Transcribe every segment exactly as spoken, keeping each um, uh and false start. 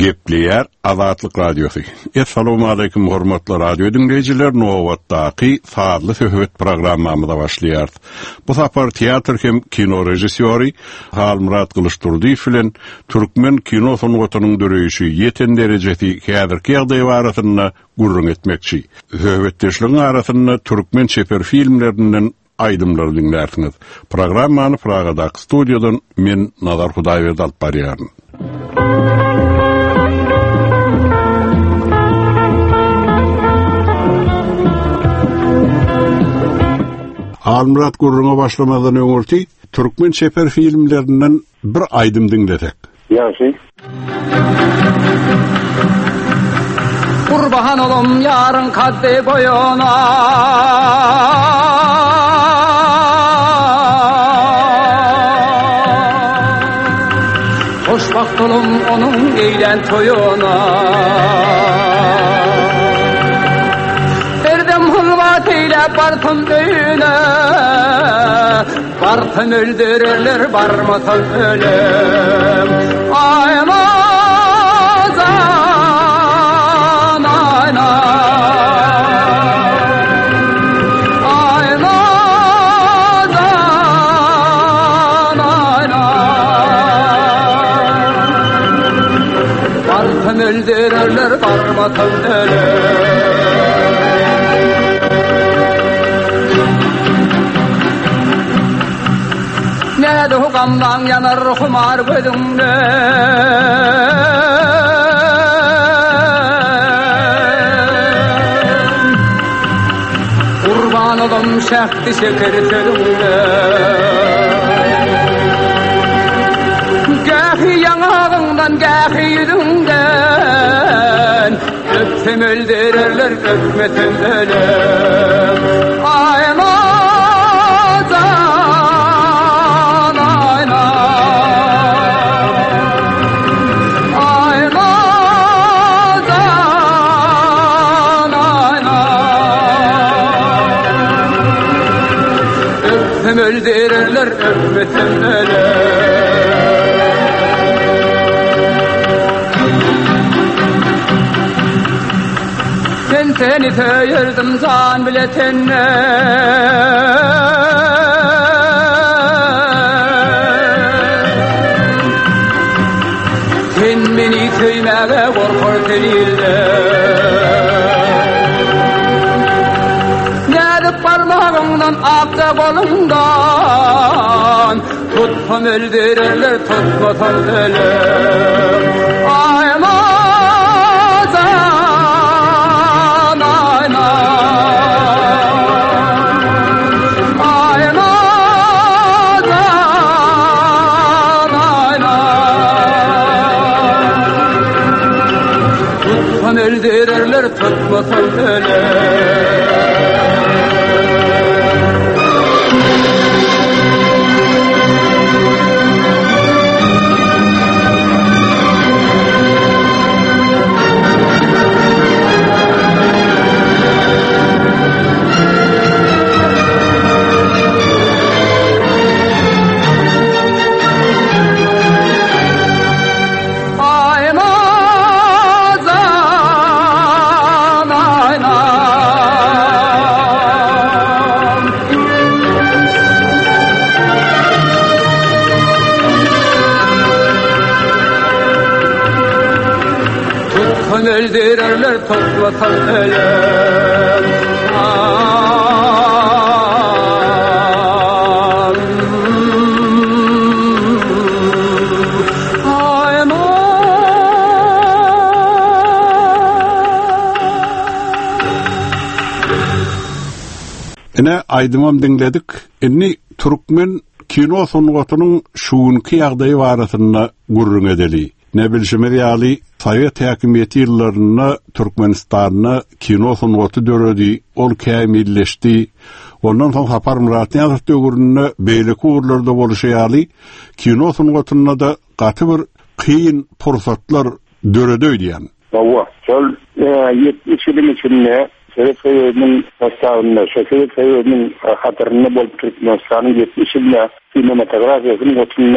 Gepleyer Azatlyk Radiosu. Assalamu alaykum hormatly radio dinleyijiler. Nowatdaky saatly söhbet programmamyza başlaýar. Bu sapar teatr hem kino rejissöri Halmurat Kılıçturdiýew bilen türkmen kino sanatynyň döreýişi ýeten derejesi häzirki ýagdaý barasyna gurrun etmekçi. Söhbetdeşligiň arasyna türkmen çeper filmlerinden aýdymlar dinlersiňiz. Programmany Pragadaky studiýadan men Nazar Hudaýberdi alyp barýaryn. Halmurat gurruna başlamadan öňürti türkmen çeper filmlerinden bir aýdym dinledik. Ýaşy. Kurban olum yarın kadde boyuna, hoşbaht olum onun eýlen toyuna. Berdim hulvat eyle bartın döyüne, bartın öldürürler barmasın ölüm. Aymazan ayna, aymazan ayna, bartın öldürürler barmasın ölüm. Nede hukamdan yanar humar gözümde, kurban olum şehti şeker tölümde. Gâhi yanağından gâhi yüzünden, öpsem öldürürler öpmesem ölüm. Öldürürler öpmesem ölüm. Ben seni söyledim can biletine, sen beni söymege korkur delildin. Parmağımdan akta kolumdan, tutsam öldürürler tutmasam ölüm. Aymazan ayna, aymazan ayna, tutsam öldürürler tutmasam ölüm. Öldürürler toplasan ölüm. Ene aydymam dinledik. Enni türkmen kino sanatynyň şuňky ýagdaýy barasyna gurrun edeli. Ne bilşime ýaly Sovet häkimiýeti ýyllaryna Türkmenistanyna kino sanaty döredi, ol kämilleşdi. Ondan soň Sapar Muratýan döwründe beýleki urlarda bolşaýaly kino sanatyna da gaty bir kıyın pursatlar döredi öýdýän. Hawa, şol yetmiş ýyl içinde Sovet'nin başçılığında, Sovet'nin hatırında bolup Türkmenistan'ın yetmiş ýylda kinematografiýasynyň otunda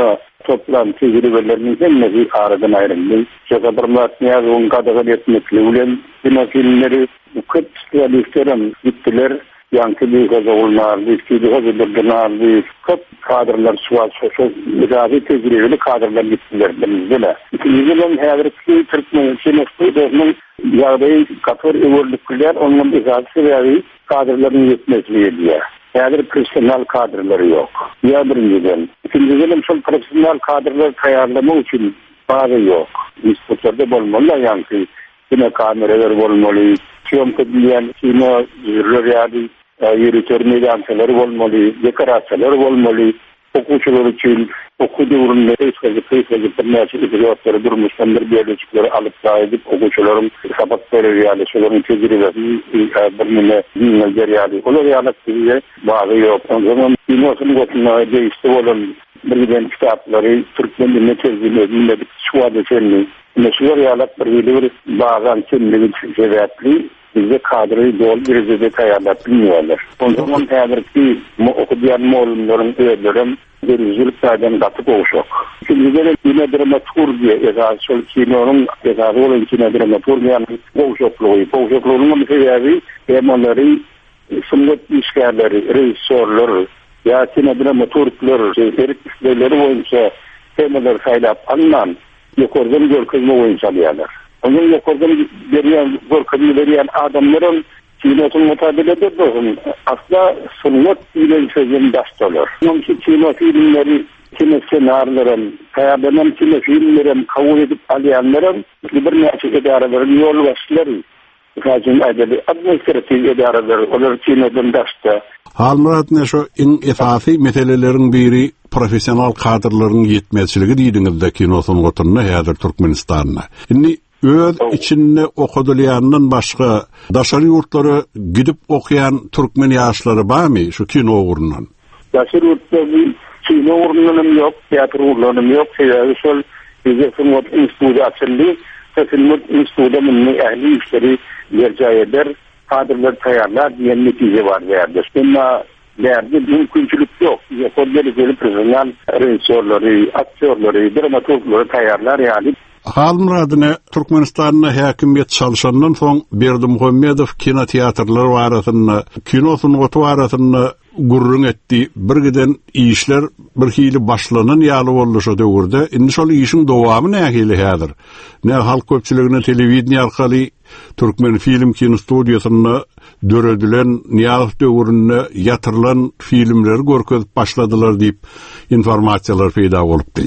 toplam tecrübelerinin hemmesi aradan ayrıldı. Çakabarmatniyaz on kadar etmekle ulen bina filmleri kıt realistlerim gittiler. Yankı bir kaza olmalı, iskili hazırlıklarına kıt kadrlar sual sosyal müdahale tecrübeli kadrlar gittiler. Böyle. İkinciden her Türkmen sinesinin yağdayı katır evolükler onun izahı veya kadrların yetmezliği diye. Yani profesyonel kadrları yok. Ya birinciden. İkinciden şu profesyonel kadrlar ayarlama için bazı yok. İstotlarda olmalı yankı. Yine kameralar olmalı. Tiyomka bilen, yine rölyali, yürütör meydançaları olmalı. Dekorasyonlar olmalı. Okuçular için okuduğu ürünleri iskazı kıyıkazı tırnağısı istiyorları durmuştandır biyolojikleri alıp daha edip okuçuların sabakları realişlerin tecrübesi birine dinler yani. Olar yanak diye bazı yok. O zaman inosun gotuna değişti olan birden kitapları Türkmen diline tercih edilmedik şu adı senin. Meşhur yanak bir bazen kendini sebepli bize kadroyu doğru bir derecede ayarlayıp bilmiyorlar. O zaman eğer ki okuyan muallimlerin üyelerin bir yüzlüklerden katık oluşak. Şimdi de yine dramaturgiya esası kinonun esası olan kine dramaturgiyanın oluşaklığı. Oluşaklığının bir sebebi temaları, sınıf işgalleri, rejisörler, ya kine dramaturglar, erkekleri boyunca temaları saylap alınan yukarıdan görkezme oyuncu alıyorlar. Onun yukarıdan verilen, görkezme verilen adamların Çinotun mutabeledir de aslında sınıf ile sözün başlar. Onun için Çino filmleri, Çino senaryoların, hayatının Çino filmlerin kabul edip alayanların bir neçe idarelerin yol başları. Sadece adeli administratif idareler olur Çino'dan başta. Halmurat ne şu in esasi meselelerin biri profesyonel kadrların yetmezçiligi diýdiňizde kinosun oturna häzir Türkmenistanna. Şimdi öz içinde okudulayandan başka daşary yurtlara gidip okuyan Türkmen ýaşlary barmy şu kino uğrundan? Daşary yurtları kino uğrundan yok, tiyatro uğrundan yok. Şeýle şol bize sunmat institutu açyldy. Sunmat institutu minni ähli işleri berjay eder, kadrlar taýarlar diýen netije bar berdi. Şuna derdi mümkünçülük yok. Yakolları gelip profesyonel rejisörleri, aktörleri, dramaturgları taýarlar ýaly. Halmuradyna Türkmenistanyna häkimiyet çalşandan soň Berdimuhammedow kino teatrlary barasyna, kino sunugaty barasyna gurrun etdi. Bir giden işler bir hili başlanan ýaly boldy şu döwürde. Indi şol işiň dowamy nähili häzir? Ne halk köpçüligine telewizion arkaly Türkmen film kino studiýasyna döredilen Niýazow döwründe ýatyrylan filmleri görkezip başladylar diýip informasiýalar peýda bolupdy.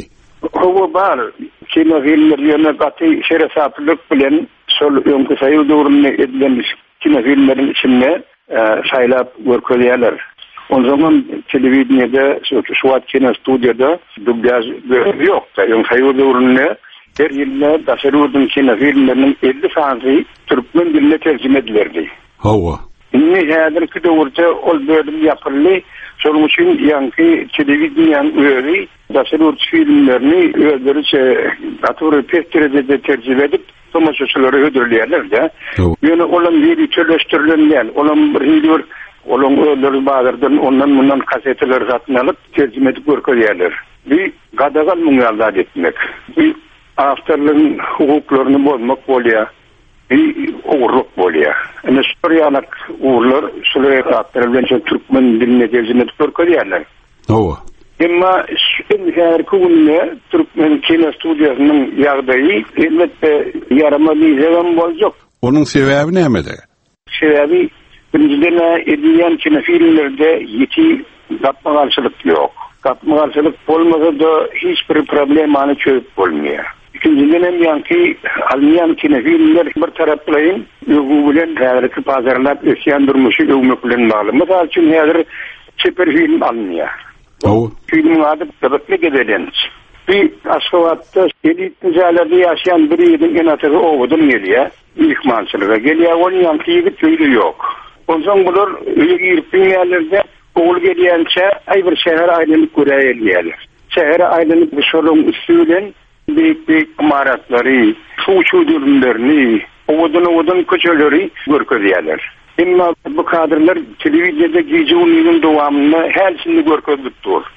O bar kino filmlerine katı şerefsizlik bilen sol öňkü saýy döwründe edilen kino filmlerin içinde saýlap görkezýärler. O zaman telewizionyada şu wagt kino studiýada dublyaj ýok. Öňkü saýy döwründe her ýylda daşarydyn kino filmlerinin elli faýy türkmen diline terjime edildi. Hawa. Indi häzirki döwürde ol bölüm ýapyldy. Şonuň üçin ýa-ni telewizion öýri daşary filmlerini özleriçe atary peşterede terjime edip tomaşaçylara ödülýärler de. Ýöne olan ýeri çöleşdirilen, olan bir hildir, olan özleri bazardan ondan bundan kasetler satyn alyp terjime edip görkezýärler. Bir gadagal muňallar etmek. Bir awtorlaryň hukuklaryny bozmak bolýar. Bir oğurluk bolýar. Ene şuryanak uğurlar şuraya aktarılan Türkmen diline terjime edip görkezýärler. Hawa. Emma her kunne Türkmen kino studiýasynyň ýagdaýy elbetde ýaramaly hem boljak. Onuň sebebi nämede? Sebebi birinjiden edilen kino filmlerde ýeti gatmagarçylyk ýok. Gatmagarçylyk bolmasa da hiç bir problem any çözüp bolmaýar. İkinciden hem ýa-ni almayan kino filmler bir taraplayın ýögü bilen häzirki pazarlap ösýän durmuşy ýögmek bilen bagly. Mysal üçin häzir çeper film alınýar. O filmin adı Tabaklı Gedelenç. Bir Aşgabat'ta elitli jallarda yaşayan bir yedin enatırı oğudun geliyor. İhmançılığa geliyor. Onun yankı yigit köylü yok. O zaman bunlar öyle giripin yerlerde oğul geliyençe ay bir şehir ailelik kuraya geliyorlar. Şehir ailelik bir sorun üstüyle büyük büyük amaratları, su uçudurumlarını, oğudun oğudun köçeleri görkezýärler. Emma bu kadrlar televizyonda gece uyunun devamında her şimdi görkezip dur.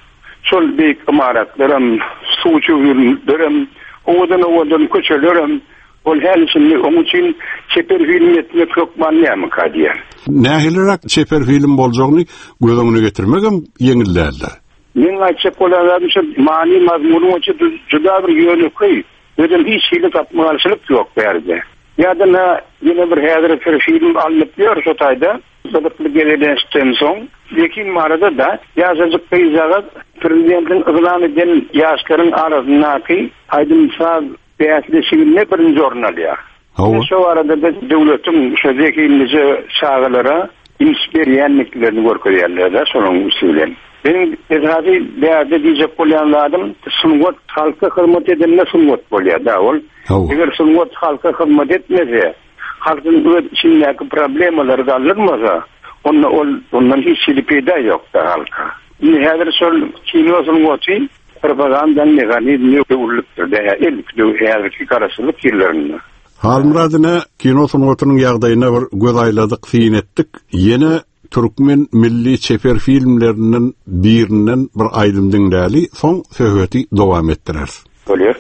şol büyük imaratlarım, suçu ürünlerim, ovadan ovadan köçelerim, ol her işini onun için çeper film etmek çok maniyamı kadiyer. Nähilirak çeper film boljagyny gözüňe getirmegem ýeňillerle. Men açıp olanlar için mani mazmunu için juda bir ýöne koy. Özüm hiç hili tapmagyçylyk ýok berde. Ýa-da ýene bir häzir bir film alınıp ýör şu taýda. Sabıklı geledensden soň lekin marada da ýaşajyk peyzaga prezidentin ıglan eden ýaşlaryň arasyndaky aýdym saz beýasleşigine birinji jornal ýa. Şu arada da döwletiň şeýdeki şagalara inspiriýanliklerini görkezýärler, şonuň usulen. Benim ezhadi bäde diýjek bolýanlarym sunwat halka hyzmat edenler sunwat bolýar da ol. Eger sunwat halka hyzmat etmese, halkyň öz içindäki problemleri galdyrmasa, onda ol ondan hiç şeýle peýda ýok da halka. Indi häzir şol kino sunwaty propagandanın meganizmi ýokdurlukdyr da ilk häzirki garaşylyk ýerlerinde. Halmuradyna kino sunwatynyň ýagdaýyna bir göz aýladyk, fiýin etdik. Ýene Türkmen milli çeper filmlerinin birinden bir aýdym dinläli, soň söhbeti dowam etdirer. Bolýar.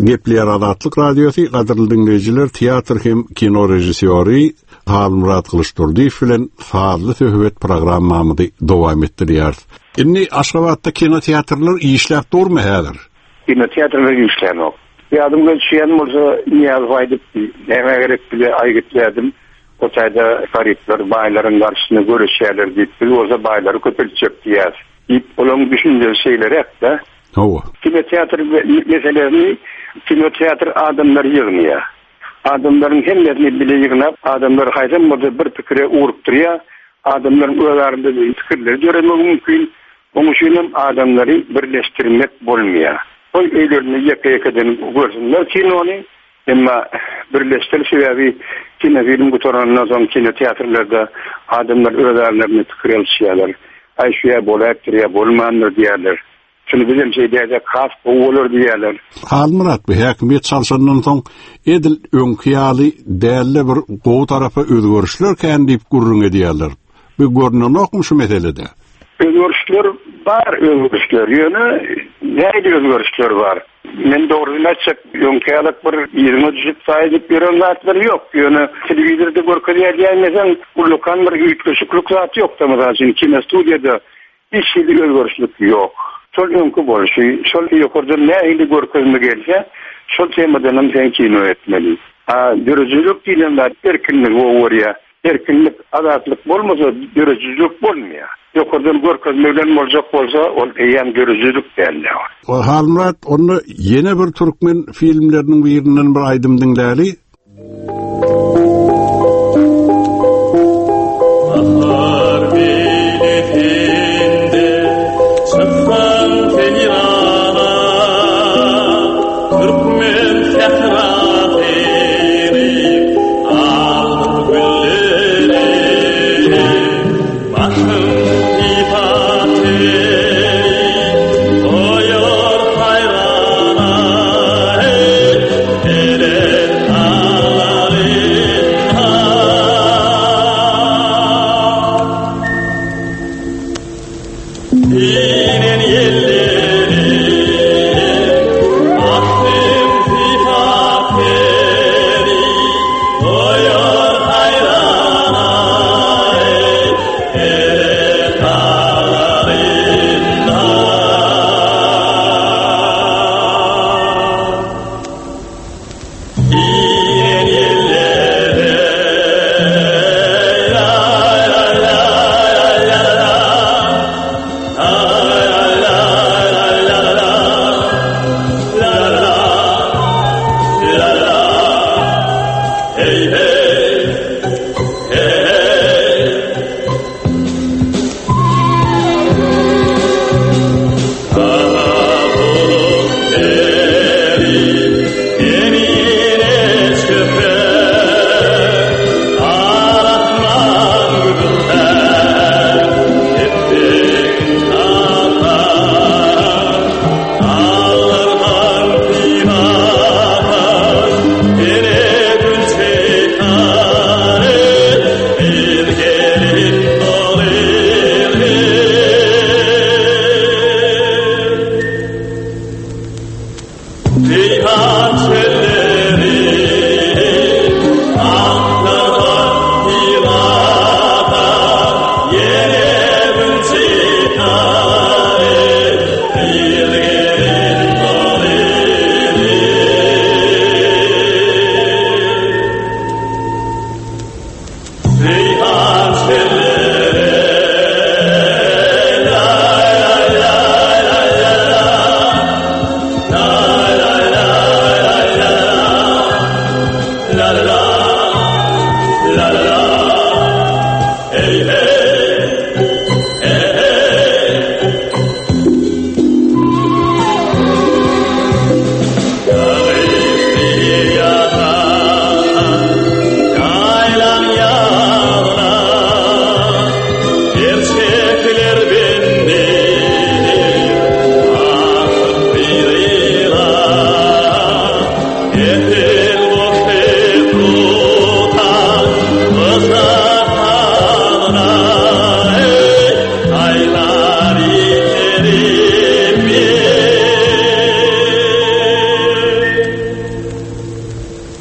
Gepler Adatlyk Radiosu gaderly dinleyijiler, teatr hem kino rejissöri Halmurat Kılıçdaroğlu bilen faazly söhbet programmamyzy dowam etdirýär. Inni Aşgabatda kino teatrlar işläp durmy häzir? Kino teatrlar işläp. Ýadym geçýän bolsa Niyaz Vaýdyp näme gerek bile aýgytladım. O taýda garipler baýlaryň garşysyna görüşýärler diýip, biz olsa baýlary köpelçek diýär. Ip olaň düşünjeli şeyler hepde. Hawa. Kino teatr meselelerini kino teatr adamlar ýygnaýar. Adamlaryň hemlerini bile ýygnap, adamlar haýsam bolsa bir pikire urup durýar. Adamlaryň öýlerinde pikirler görmek mümkin. Onuň üçin adamlary birleşdirmek bolmaýar. Oy öýlerini ýeke-ýekeden görsinler kinony, emma birleştirip sebäbi kino film gutorandan soň kino teatrlarda adamlar öýlerlerini pikir alýarlar. Ay şuya bolapdyr ýa bolmandyr diýerler. Şunu bizim şeyde kas olur diýerler. Halmurat bu häkimet çalşandan soň edil öňkiýaly dälle bir gowy tarafa özgörüşler kän diýip gurrun edýärler. Bu görnenokmy şu meselede? Özgörüşler bar, özgörüşler ýöne näde özgörüşler bar. Men dogry açyk öňkiýalyk bir ýygrimi faýyz beren zatlar ýok. Ýöne telewizorda görkezýärdiňizden ulukan bir ýetmişlik zat ýok da mesela kino studiýada hiç şey özgörüşlik ýok. Şol öňkü bolşy, şol ýokurda näde görkezme gelse, şol temadan sen kino etmeli. Ha, dürüjlük diýenler erkinlik bolýar. Erkinlik, azatlyk bolmasa dürüjlük bolmaýar. Ýokurdan görkezme bilen boljak bolsa, ol eýen dürüjlük dälýär. O Halmurat onu ýene bir türkmen filmleriniň birinden bir aýdym dinläli.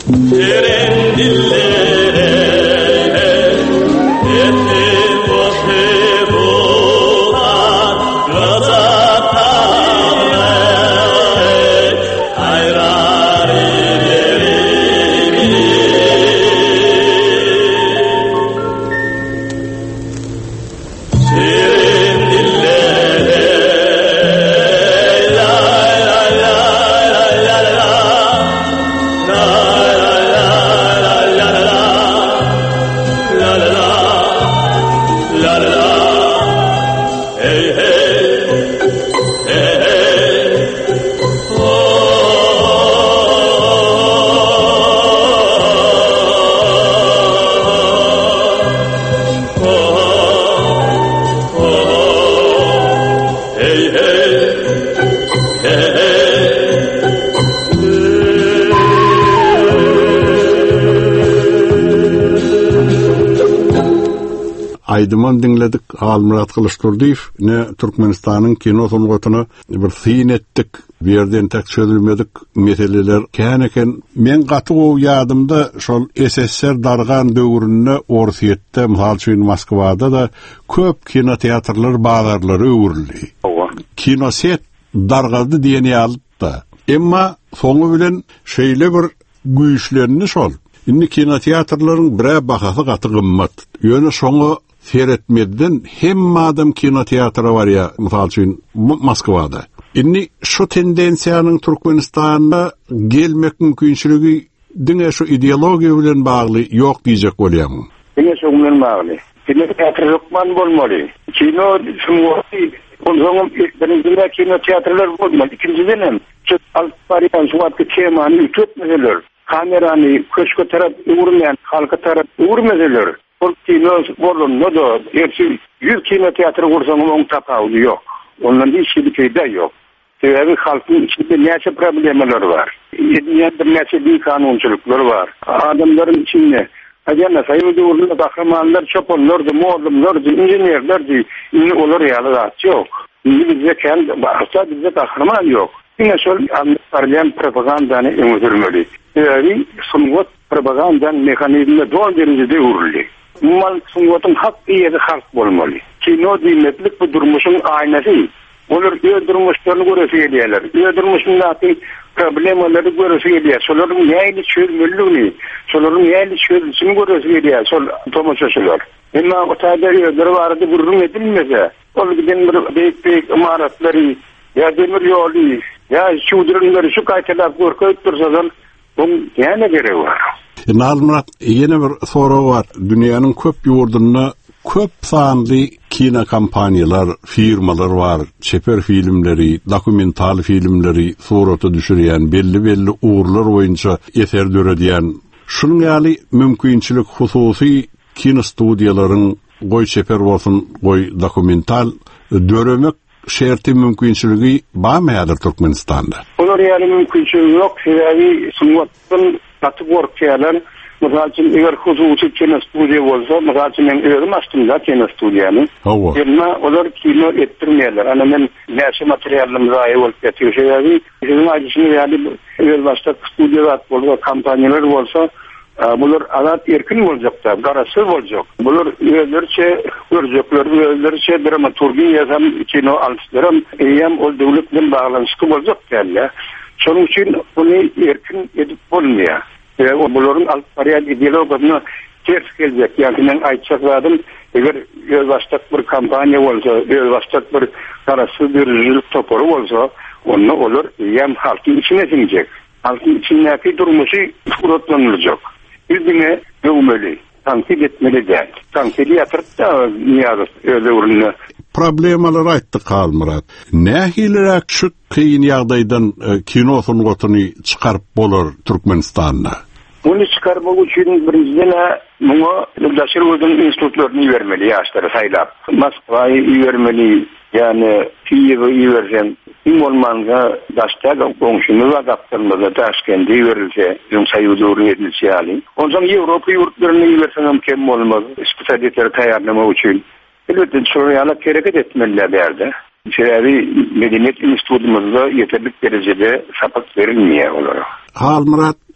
Aydıman dinledik Almurat Kılıçdaroğlu ne Türkmenistan'ın kino sonugotuna bir sin ettik. Bir yerden tek çözülmedik meseleler. Käneken men gaty o yadımda şol S S R dargan döwründe Orsiyetde, misal üçin Moskwada da köp kino teatrlar, bazarlary öwrüldi. Kino set dargaldy diýeni ýalypdy. Emma soňu bilen şeýle bir güýçlerini şol. Indi kino teatrlaryň bir bahasy gaty gymmat. Ýöne şoňu seyretmeden hem adam kino teatrı var ya, misal üçün Moskwada. Inni şu tendensiýanyň Türkmenistanda gelmek mümkinçiligi diňe şu ideologiýa bilen bagly ýok diýjek bolýam. Diňe şu bilen bagly. Kino teatry ýokman bolmaly. Kino şuňy onsoň birinji kino teatrlar bolmaly. İkinciden hem şu alpariýan şu wagtky temany ýetmeseler, kamerany köşke tarap öwürmeýän, halka tarap öwürmeseler. Bu kino bolunmaly da, ýerçi ýüz kino teatry gursaň oň tapawy ýok. Ondan hiç şey de yok. Sebebi halkın içinde näçe problemler var. Ýetmeýän bir näçe bir kanunçylyklar var. Adamların içinde Aýana saýydy urunda kahramanlar, çopanlar, modumlar, inženerler, indi olar ýaly ýok. Indi bizde kendi barça bizde kahraman ýok. Ine şol anlarylan propagandany öňürmeli. Sebebi sunwat propagandan mehanizmi doğal derecede uruldy. Mal sunwatın hak ýeri halk bolmaly. Kino diýmeklik bu durmuşyň aýnasy. Olar ýa durmuşlaryny görebilýärler. Ýa durmuşlaryň problemleri görebilýär. Şolaryň ýaly çözümlüğini, şolaryň ýaly çözümini görebilýär. Şol tomoşaçylar. Emma o taýda bir barada gurrun edilmese, ol giden bir beýik imaratlary, ýa demir ýoly, ýa şuwdurlary şu gaýtalap görkezip dursalar, bu ýene gerek bar. Nalmurat, yine bir soru var. Dünyanın köp ýurdunda köp sanly kino kampanyalar, firmalar var. Çeper filmleri, dokumental filmleri surata düşürýän, belli belli uğurlar boýunça eser döredýän. Şunun ýaly mümkinçilik hususy kino studiýalaryň goý çeper bolsun, goý dokumental döremek şerti mümkinçiligi barmyýardyr Türkmenistanda. Olar ýaly mümkinçiligi ýok. Sebebi sunwatdan gaty gorkýarlar. Mesela eğer hususi kino studiya bolsa, mesela men özüm açdym da kino studiýany. Emma olar kino etdirmeýärler. Ana men näçe materiallarym zaýa bolup ýatyr. Şeýle bizim aýdyşyny ýaly öňe başda studiýalar bolsa, kampanýalar bolsa, bular adat erkin boljakda, garasy boljak. Bular özlerçe görjekler, özlerçe dramaturgiýa ýazan kino alçylarym eýem ol döwlet bilen baglanşyky boljak däl. Şonuň üçin bunu erkin edip bolmaýar. Ve bunların alpariyal ideologlarına ters gelecek. Yani ben aytçaklardım, eğer özbaştak bir kampanya olsa, özbaştak bir karası bir rüzülük toporu olsa, onu olur, yem halkın içine sinecek. Halkın içindeki durmuşu kurutlanılacak. Yüzüne dövmeli, tankil etmeli değil. Tankili yatırıp da niyazı öyle ürünü. Problemalar aýtdyk Almurat. Nähilirek şu kıyın ýagdaýdan kino sunwatyny çykaryp bolar Türkmenistanda? Bunu çıkarmak için birinciden muňa Ýurdaşyr özüň institutlaryny vermeli, ýaşlara saýlap. Moskwa'yı vermeli, yani Kiýewi versen, kim bolmanda daştaga goňşuny we gapdyrmada Taşkentde verilse, ýoň saýudy öwredilse ýaly. Ondan Ýewropa ýurtlaryny versen hem kim bolmaz, spesialiteler taýýarlamak üçin. Elbette şuraya hareket etmeliler derdi. Şeýle medeniyet institutumuzda yeterlik derecede sapat verilmiyor olarak. Almurat,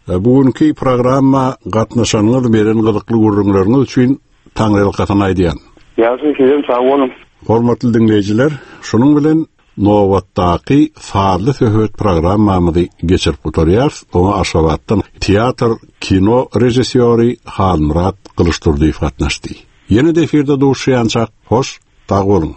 Bugünkü programma gatnaşanyňyz beren gyzykly gurrunlaryňyz üçin taňrylyk gatnaýdýan. Ýa-da sizem sag bolun. Hormatly dinleýijiler, şonuň bilen Nowatdaky faarly söhbet programmamyzy geçirip oturýar. Oňa Aşgabatdan teatr, kino rejissýory Halmurat Kılıçturdyýew gatnaşdy. Ýene-de efirde duşýançak, hoş, tag bolun.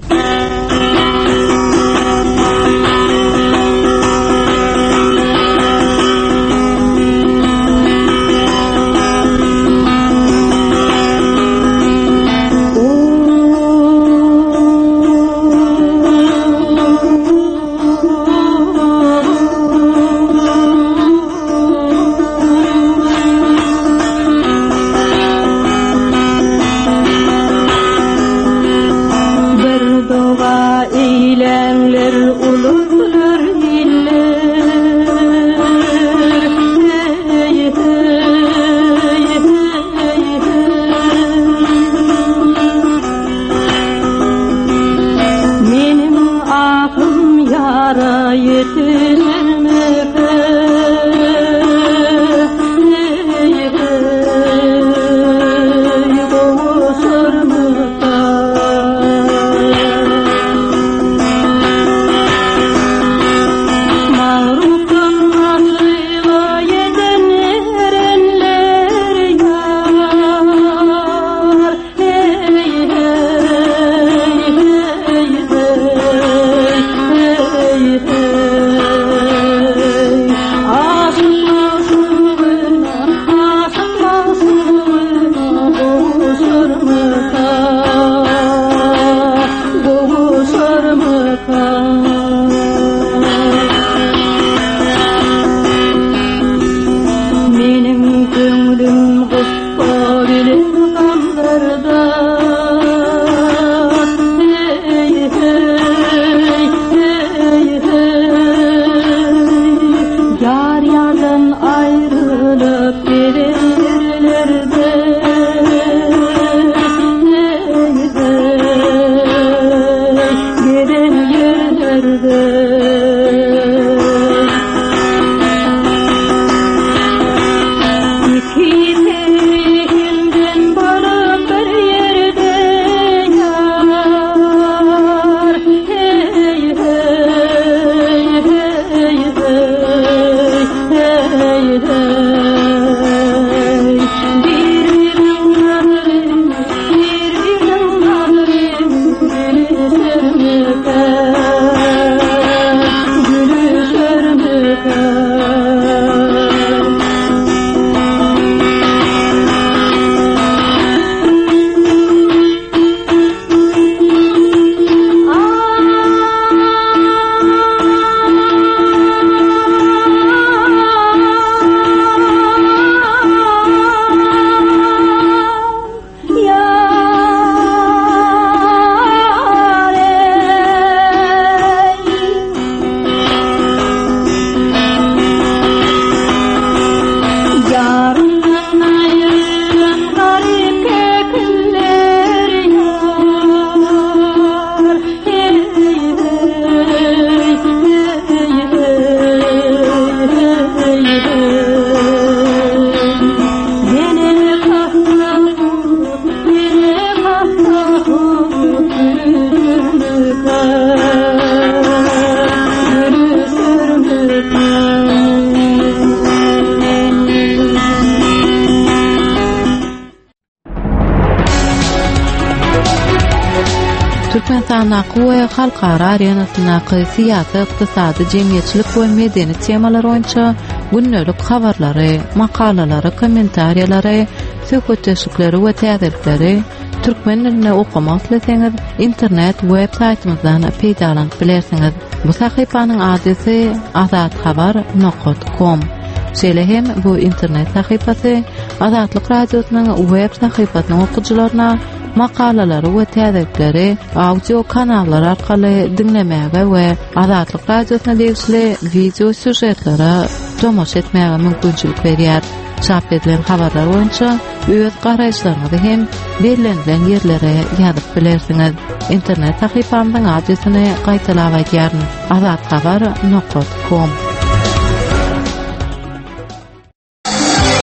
Türkmenistanyň halkara arenasynyň syýasy, ykdysady, jemgyýetçilik we medeni temalar boýunça günnelik habarlary, makalalary, kommentariýalary, söhbetleşikleri we täzirleri türkmen diline okumak ileseňiz internet web saytymyzdan peýdalanyp bilersiňiz. Bu sahypanyň adresi azat habar nokta com. Şeýle hem bu internet sahypasy Azatlyk radiosynyň web sahypasynyň okuwçylaryna makalalary we täzirleri audio kanallar arkaly dinlemäge we Azatlyk radiosyna degişli video süjetlere tomoş etmäge mümkinçilik berýär. Çap edilen habarlar boýunça öz garaýşlaryňyzy hem berilen ýerlere ýazyp bilersiňiz. Internet sahypamyň adresini gaýtalap aýdýaryn: azathabar nokta com.